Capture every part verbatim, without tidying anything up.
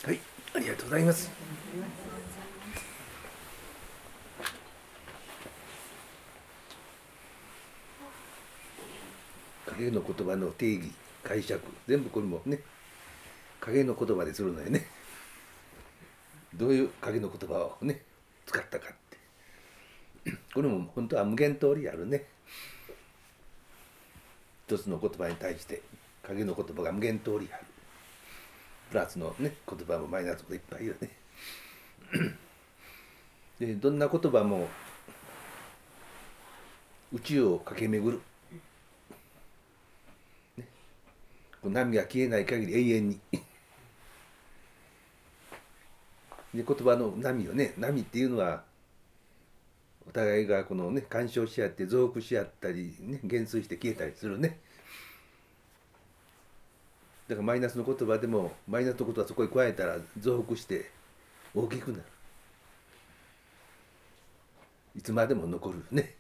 はい、ありがとうございます。影の言葉の定義、解釈、全部これもね、影の言葉でするのよね。どういう影の言葉をね、使ったかって。これも本当は無限通りあるね。一つの言葉に対して影の言葉が無限通りある。プラスのね、言葉もマイナスもいっぱいいるね。で、どんな言葉も宇宙を駆け巡る。ね、波が消えない限り永遠に。で、言葉の波をね、波っていうのはお互いがこのね、干渉し合って増幅し合ったり、ね、減衰して消えたりするね。だからマイナスの言葉でもマイナスのことはそこに加えたら増幅して大きくなる。いつまでも残るね。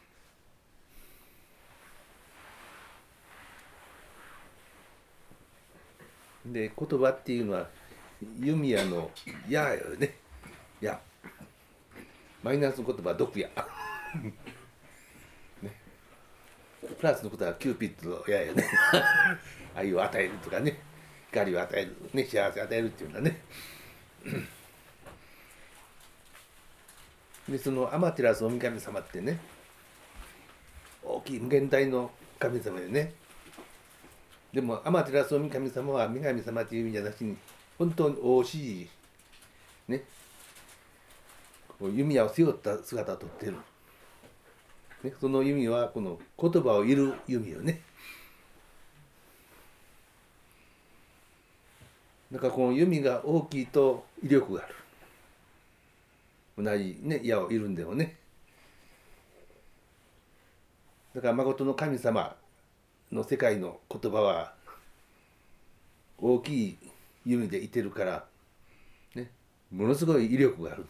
で、言葉っていうのは弓矢の矢よね。矢。マイナスの言葉は毒矢。ね、プラスのことはキューピッドの矢よね。愛を与えるとかね、光を与える、ね、幸せを与えるっていうんだね。で、そのアマテラス大神様ってね、大きい無限大の神様よね。でもアマテラス大神様は女神様という意味じゃなしに、本当に大しいね、弓矢を背負った姿をとっている。ね、その弓はこの言葉を射る弓よね。だからこの弓が大きいと威力がある。同じね、矢を射るんでもね。だから誠の神様の世界の言葉は大きい弓で射てるから、ね、ものすごい威力がある。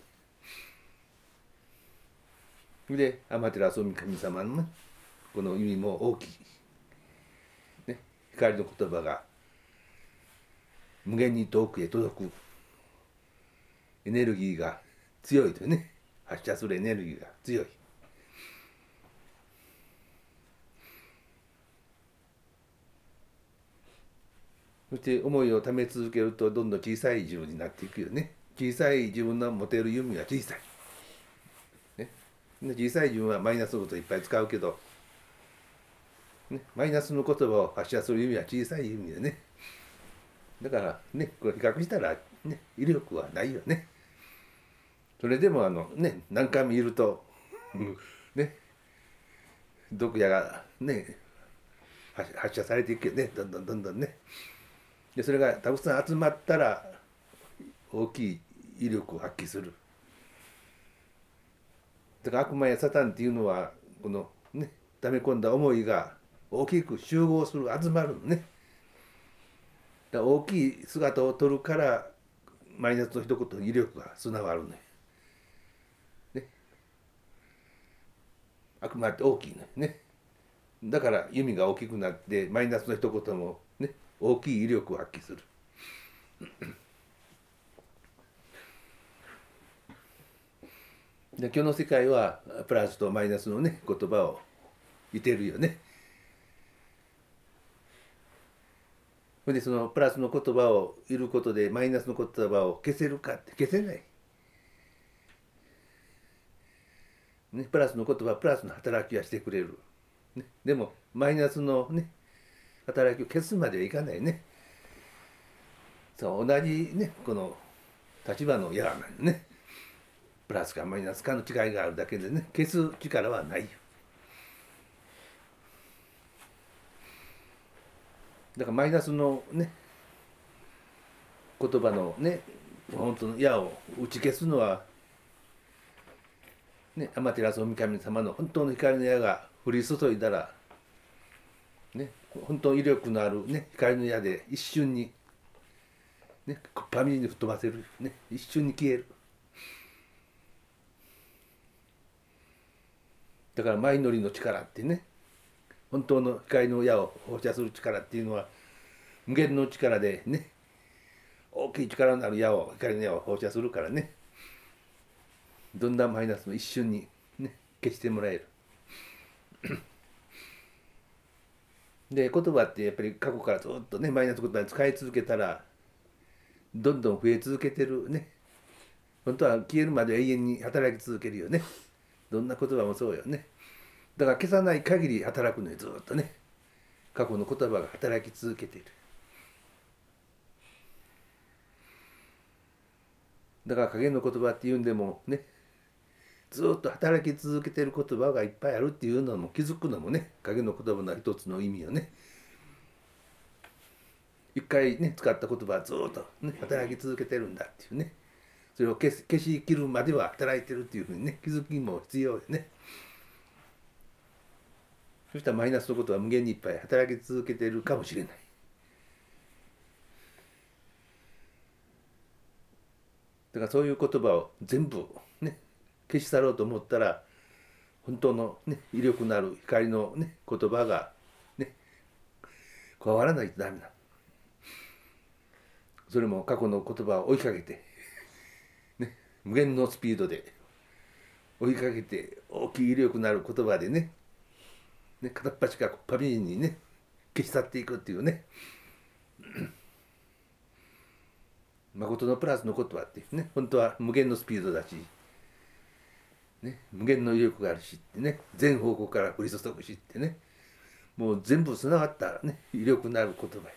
で、アマテラス大神様の、ね、この弓も大きい、ね、光の言葉が無限に遠くへ届くエネルギーが強いというね、発射するエネルギーが強い。そして思いをため続けるとどんどん小さい自分になっていくよね。小さい自分の持てる弓は小さい。ね、小さい自分はマイナスのことをいっぱい使うけど、ね、マイナスの言葉を発射する弓は小さい弓でね。だからね、これ比較したら、ね、威力はないよね。それでもあのね、何回もいると、ね、毒矢がね、発射されていくよね、どんどんどんどんね。で、それがたくさん集まったら大きい威力を発揮する。だから悪魔やサタンっていうのはこのね、溜め込んだ思いが大きく集合する、集まるのね。だから大きい姿を取るからマイナスの一言の威力が備わるね。ね、悪魔って大きいのね。だから弓が大きくなってマイナスの一言もね、大きい威力を発揮する。で、今日の世界はプラスとマイナスのね、言葉を言ってるよね。それでそのプラスの言葉を言ることでマイナスの言葉を消せるかって消せない。ね、プラスの言葉はプラスの働きはしてくれる。ね、でもマイナスのね、働きを消すまではいかないね。そう、同じね、この立場の矢なんね。プラスかマイナスかの違いがあるだけでね、消す力はないよ。だからマイナスのね、言葉のね、本当の矢を打ち消すのは、ね、アマテラス大神様の本当の光の矢が降り注いだら、ね、本当に威力のある、ね、光の矢で一瞬に、ね、パミリに吹っ飛ばせる、ね、一瞬に消える。だからマイノリの力ってね、本当の光の矢を放射する力っていうのは無限の力でね、 大きい力のある矢を光の矢を放射するからね、どんなマイナスも一瞬に、ね、消してもらえる。で言葉ってやっぱり過去からずっとねマイナス言葉に使い続けたらどんどん増え続けてるね。本当は消えるまで永遠に働き続けるよね。どんな言葉もそうよね。だから消さない限り働くのよ、ずっとね。過去の言葉が働き続けている。だから影の言葉っていうんでもね、ずっと働き続けてる言葉がいっぱいあるっていうのも気づくのもね、影の言葉の一つの意味よね。一回ね使った言葉はずっと、ね、働き続けてるんだっていうね。それを消し消し切るまでは働いてるっていうふうにね、気づきも必要よね。そしたらマイナスのことは無限にいっぱい働き続けてるかもしれない。だからそういう言葉を全部ね消し去ろうと思ったら、本当のね威力のある光のね言葉がね加わらないとダメなの。それも過去の言葉を追いかけてね、無限のスピードで追いかけて、大きい威力のある言葉でね、ね片っ端からパビリにね消し去っていくっていうね。誠のプラスの言葉ってね、本当は無限のスピードだし、ね、無限の威力があるしってね、全方向から降り注ぐしってね、もう全部つながったね威力のある言葉や。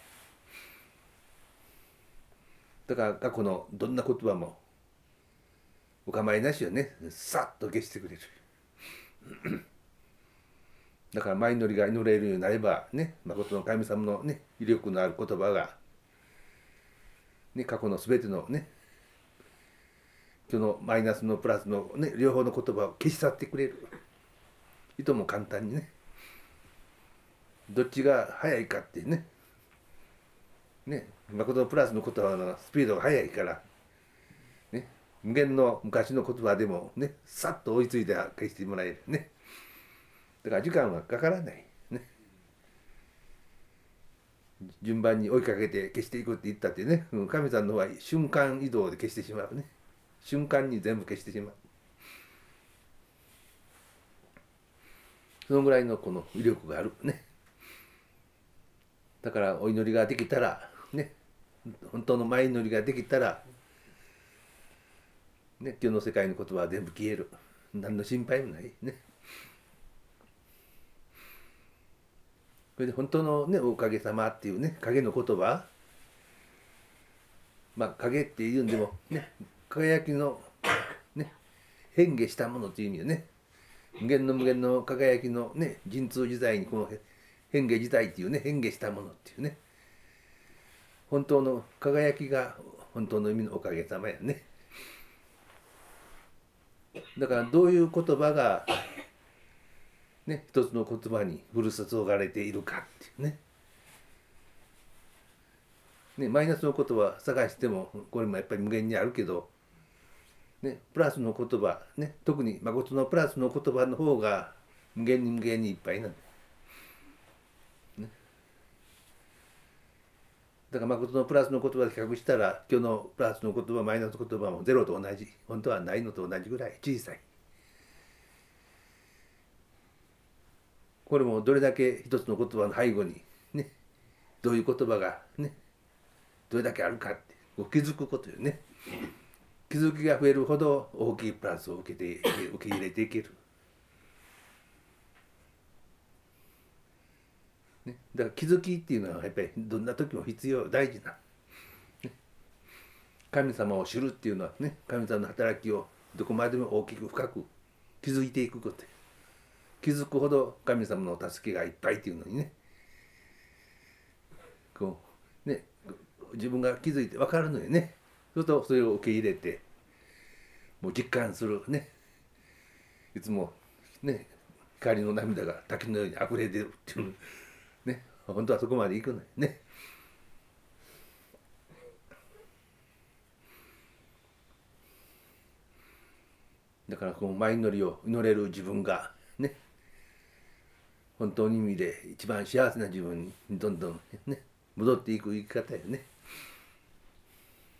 だから過去のどんな言葉もお構いなしよね、さっと消してくれる。だから前祈りが祈れるようになればね、誠の神様のね威力のある言葉がね、過去のすべてのねそのマイナスのプラスのね両方の言葉を消し去ってくれる。いとも簡単にね、どっちが速いかってね、ね、誠のプラスの言葉のスピードが速いから、ね、無限の昔の言葉でもね、さっと追いついて消してもらえるね。だから時間はかからないね。順番に追いかけて消していくって言ったってね、神さんの方は瞬間移動で消してしまうね。瞬間に全部消してしまう。そのぐらいのこの威力があるね。だからお祈りができたらね、本当の前祈りができたらね、今日の世界の言葉は全部消える。何の心配もないね。それで本当のねおかげさまっていうね影の言葉、まあ影っていうんでもね、輝きのね変化したものっていう意味よね。無限の無限の輝きのね神通自在にこの変化自体っていうね、変化したものっていうね、本当の輝きが本当の意味のおかげさまやね。だからどういう言葉がね一つの言葉に降り注がれているかっていうね。ね、マイナスの言葉探してもこれもやっぱり無限にあるけど、ね、プラスの言葉、ね、特に誠のプラスの言葉の方が無限に無限にいっぱいなんだよ、ね。だから誠のプラスの言葉で比較したら今日のプラスの言葉マイナスの言葉もゼロと同じ、本当はないのと同じぐらい小さい。これもどれだけ一つの言葉の背後にねどういう言葉がねどれだけあるかって気づくことよね。気づきが増えるほど大きいプラスを受けて受け入れていける、ね、だから気づきっていうのはやっぱりどんな時も必要大事な、ね、神様を知るっていうのはね、神様の働きをどこまでも大きく深く気づいていくこと、気づくほど神様の助けがいっぱいっていうのにね、こうね自分が気づいて分かるのよね。そうするとそれを受け入れてもう実感するね。いつもね光の涙が滝のように溢れ出るっていうね、本当はそこまで行くのよね。だからこの前祈りを祈れる自分がね、本当の意味で一番幸せな自分にどんどんね戻っていく生き方よね。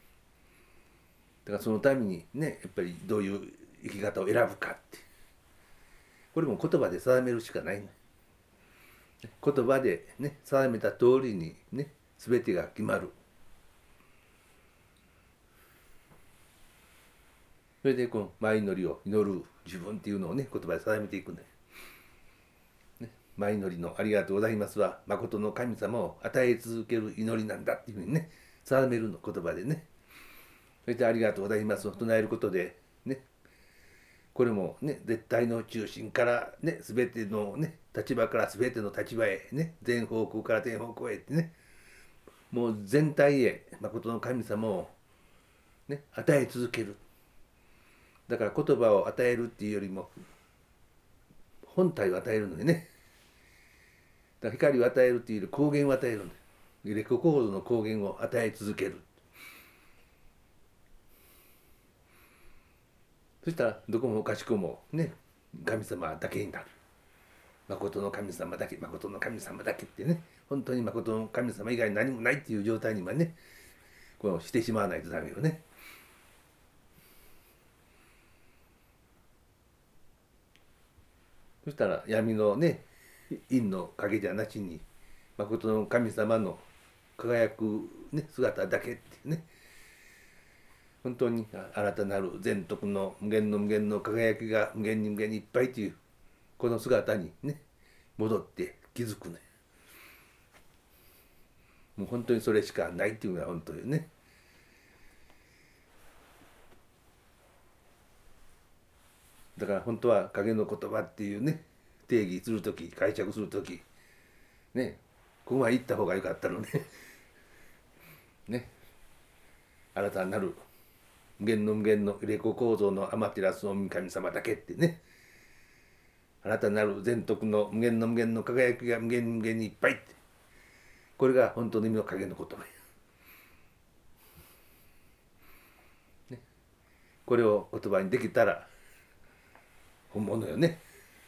だからそのためにねやっぱりどういう生き方を選ぶかってこれも言葉で定めるしかないの。言葉でね定めた通りにね全てが決まる。それでこの前祈りを祈る自分っていうのをね言葉で定めていくんだよ。ね、前祈りのありがとうございますは誠の神様を与え続ける祈りなんだっていうふうにね定めるの言葉でね。それでありがとうございますを唱えることでねこれもね絶対の中心からね全てのね立場から全ての立場へね全方向から全方向へってねもう全体へ誠の神様をね与え続ける。だから言葉を与えるっていうよりも本体を与えるのでね。だから光を与えるっていうより光源を与えるのでレココードの光源を与え続ける。そしたらどこもかしこもね神様だけになる。誠の神様だけ誠の神様だけってね本当に誠の神様以外何もないっていう状態にはねこうしてしまわないとダメよね。そしたら闇のね陰の影じゃなしに誠の神様の輝く、ね、姿だけってね本当に新たなる全徳の無限の無限の輝きが無限に無限にいっぱいというこの姿にね戻って気づくね。もう本当にそれしかないっていうのが本当よね。だから本当は影の言葉っていうね定義するとき解釈するときねここまで行った方がよかったのねね新たなる無限の無限のレコ構造のアマテラスの神様だけってね新たなる全徳の無限の無限の輝きが無限無限にいっぱいってこれが本当の意味の影の言葉や、ね、これを言葉にできたら本物よね。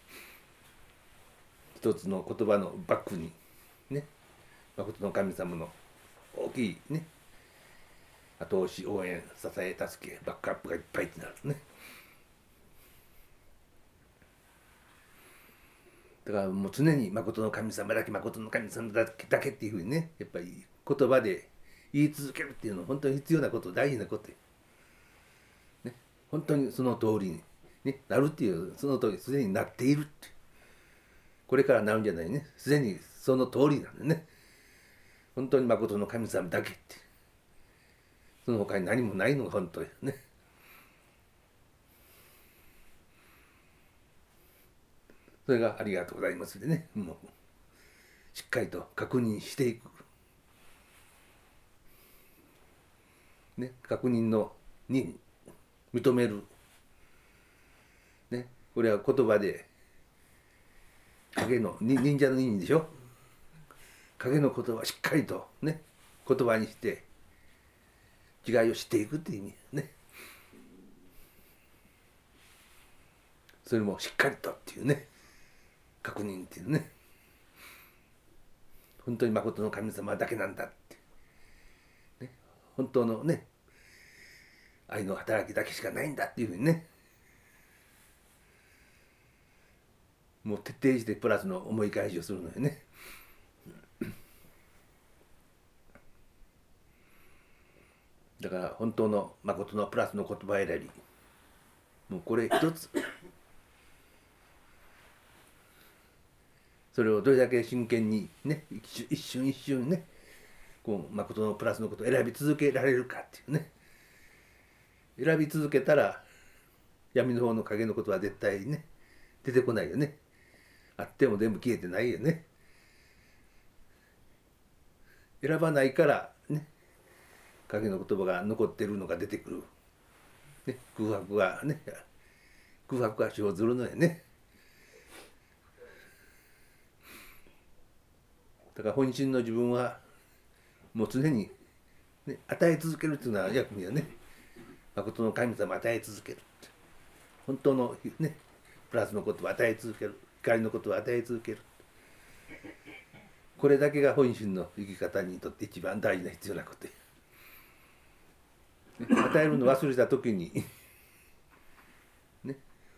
一つの言葉のバックにね誠の神様の大きいね後押し応援支え助けバックアップがいっぱいってなるね。だからもう常に誠の神様だけ誠の神様だけだけっていうふうにねやっぱり言葉で言い続けるっていうのは本当に必要なこと大事なことよ、ね、本当にその通りに、ね、なるっていうその通りすでになっているってこれからなるんじゃないねすでにその通りなんでね本当に誠の神様だけってその他に何もないのが本当よね。それがありがとうございますでねもうしっかりと確認していく、ね、確認のに認める、ね、これは言葉で影の忍者の忍でしょ影の言葉をしっかりとね言葉にして違いを知っていくっていう意味ね。それもしっかりとっていうね確認っていうね本当に誠の神様だけなんだって、ね、本当のね愛の働きだけしかないんだっていうふうにねもう徹底してプラスの思い返しをするのよね。だから本当の誠のプラスの言葉選びもうこれ一つそれをどれだけ真剣にね一瞬一瞬ねこう誠のプラスのことを選び続けられるかっていうね選び続けたら闇の方の影のことは絶対ね出てこないよね。あっても全部消えてないよね。選ばないからね影の言葉が残ってるのが出てくる、ね、空白がね空白が生ずるのよね。だから本心の自分はもう常に、ね、与え続けるっていうのは役にはね誠の神様を与え続ける本当のねプラスのことを与え続ける光のことを与え続けるこれだけが本心の生き方にとって一番大事な必要なことね、与えるの忘れた時にね、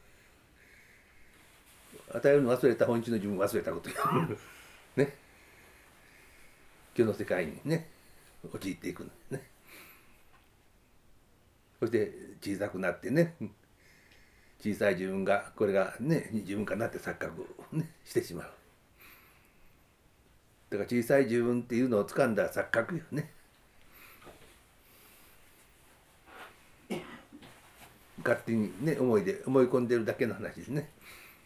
与えるの忘れた本質の自分を忘れたことよね、今日の世界にね陥っていくのね。そして小さくなってね、小さい自分がこれがね自分かなって錯覚を、ね、してしまう。だから小さい自分っていうのを掴んだ錯覚よね。勝手にね思いで思い込んでるだけの話ですね。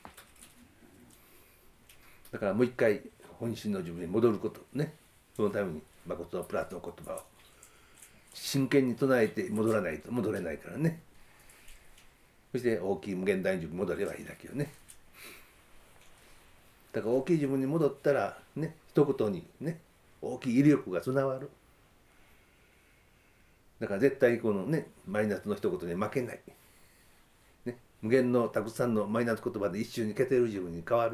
だからもう一回本心の自分に戻ることね、そのために誠のプラスの言葉を真剣に唱えて戻らないと戻れないからね。そして大きい無限大に自分に戻ればいいだけよね。だから大きい自分に戻ったらね、一言にね大きい威力が備わる。だから絶対このねマイナスの一言に負けない、ね、無限のたくさんのマイナス言葉で一瞬に消せる自分に変わる、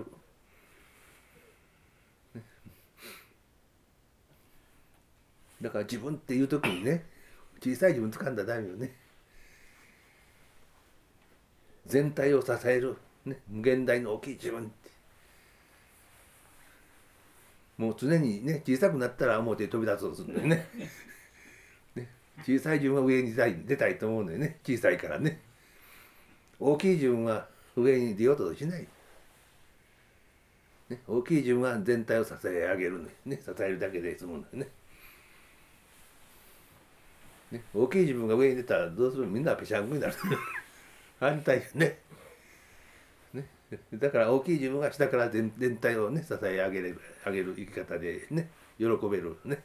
ね、だから自分っていう時にね小さい自分掴んだらダメよね。全体を支える、ね、無限大の大きい自分って、もう常にね小さくなったら表に飛び出そうとするんだよねね、小さい自分は上に出たい、出たいと思うんだよね。小さいからね。大きい自分は上に出ようとしない、ね、大きい自分は全体を支え上げるのよね。支えるだけで済むんだよね。ね、大きい自分が上に出たらどうする？みんなぺしゃんこになる反対よね。ね、だから大きい自分が下から全全体をね支え上げる上げる生き方でね喜べるね。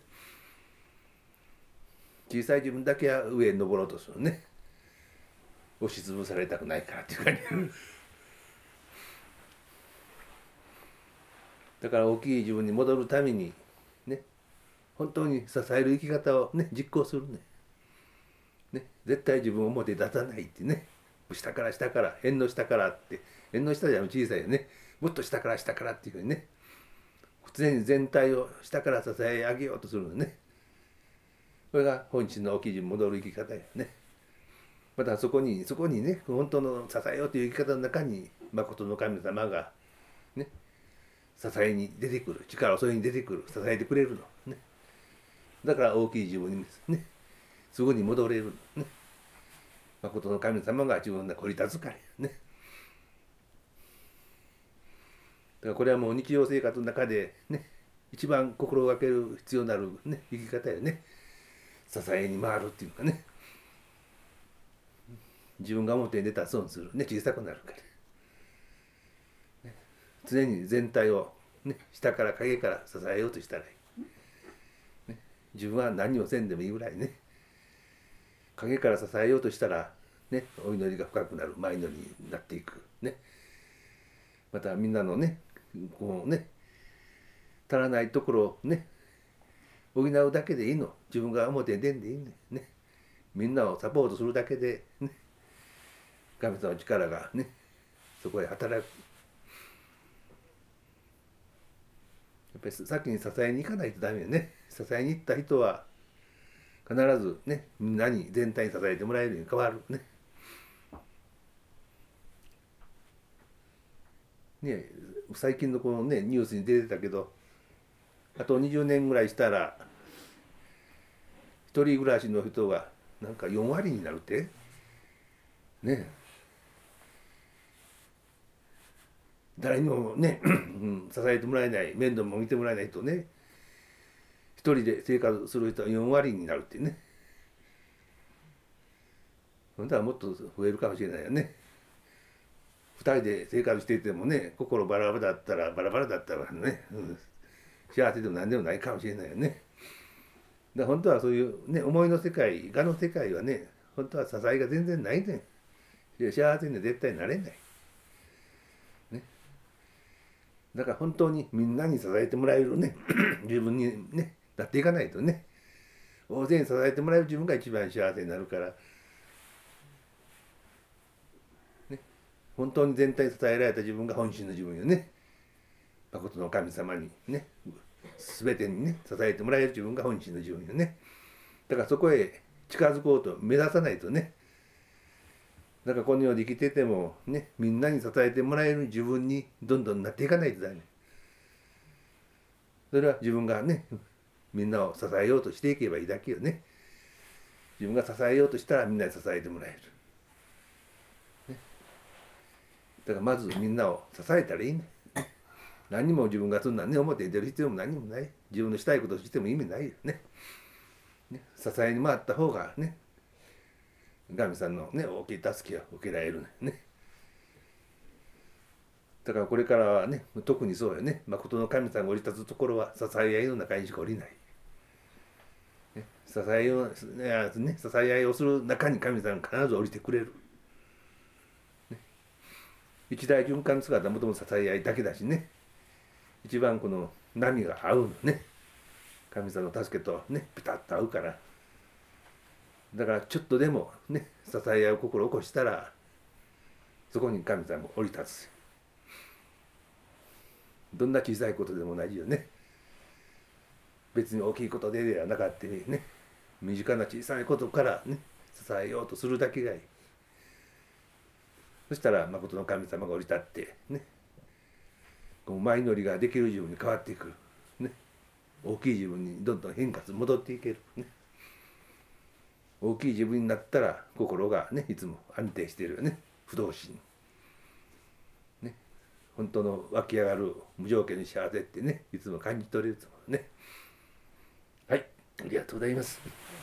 小さい自分だけは上に登ろうとするね。押しつぶされたくないからっていうかねだから大きい自分に戻るためにね本当に支える生き方をね実行するね。ね、絶対自分を表に出さないってね、下から下から縁の下からって、縁の下じゃ小さいよね、もっと下から下からっていうふうにね、常に全体を下から支え上げようとするのね。これが本心の大きい自分に戻る生き方よね。またそこにそこにね本当の支えようという生き方の中に誠の神様がね支えに出てくる、力をそれに出てくる、支えてくれるのね。だから大きい自分にねすぐに戻れるね。誠の神様が自分が凝り立つからね。だからこれはもう日常生活の中でね一番心がける必要になる、ね、生き方よね。支えに回るっていうかね。自分が表に出たら損するね、小さくなるから、ね、常に全体を、ね、下から影から支えようとしたらいい、ね、自分は何をせんでもいいぐらいね影から支えようとしたら、ね、お祈りが深くなる、前祈りになっていく、ね、またみんなのねこうね足らないところをね補うだけでいいの。自分が表に出んでいいね。ね、みんなをサポートするだけで、ね、神様の力がねそこへ働く。やっぱり先に支えに行かないとダメよね。支えに行った人は必ずねみんなに全体に支えてもらえるように変わるね。ね、最近のこのねニュースに出てたけど、あとにじゅうねんぐらいしたら一人暮らしの人がなんかよんわりになるってね。誰にもね、うん、支えてもらえない、面倒も見てもらえない人ね、一人で生活する人はよんわりになるってね。本当はもっと増えるかもしれないよね。二人で生活していてもね、心バラバラだったらバラバラだったらね、うん、幸せでも何でもないかもしれないよね。だから本当はそういうね思いの世界、我の世界はね、本当は支えが全然ないねん。幸せには絶対なれない。ね。だから本当にみんなに支えてもらえるね自分にねなっていかないとね、大勢に支えてもらえる自分が一番幸せになるから、ね、本当に全体に支えられた自分が本心の自分よね。誠の神様にね全てにね支えてもらえる自分が本心の自分よね。だからそこへ近づこうと目指さないとね。だからこの世で生きててもね、みんなに支えてもらえる自分にどんどんなっていかないとだね。それは自分がね、みんなを支えようとしていけばいいだけよね。自分が支えようとしたらみんなに支えてもらえる。ね、だからまずみんなを支えたらいいね。何も自分がそんなね、表に出る必要も何もない。自分のしたいことをしても意味ないよね。ね、支えに回った方がね、神さんのね、大きい助けを受けられるね。だからこれからはね、特にそうよね。誠の神さんが降り立つところは支え合いの中にしか降りない。ね、支えを、ね、支え合いをする中に神さんが必ず降りてくれる。ね、一大循環姿はもともと支え合いだけだしね。一番この波が合うのね。神様の助けとね、ピタッと合うから。だからちょっとでもね、支え合う心を起こしたら、そこに神様も降り立つ。どんな小さいことでも同じよね。別に大きいことではなかったね。身近な小さいことからね、支えようとするだけがいい。そしたら誠の神様が降り立ってね、この前乗りができる自分に変わっていく。ね、大きい自分にどんどん変化する、戻っていける。ね、大きい自分になったら心がね、いつも安定しているよね。不動心。ね、本当の湧き上がる無条件の幸せってね、いつも感じ取れると思うね。はい、ありがとうございます。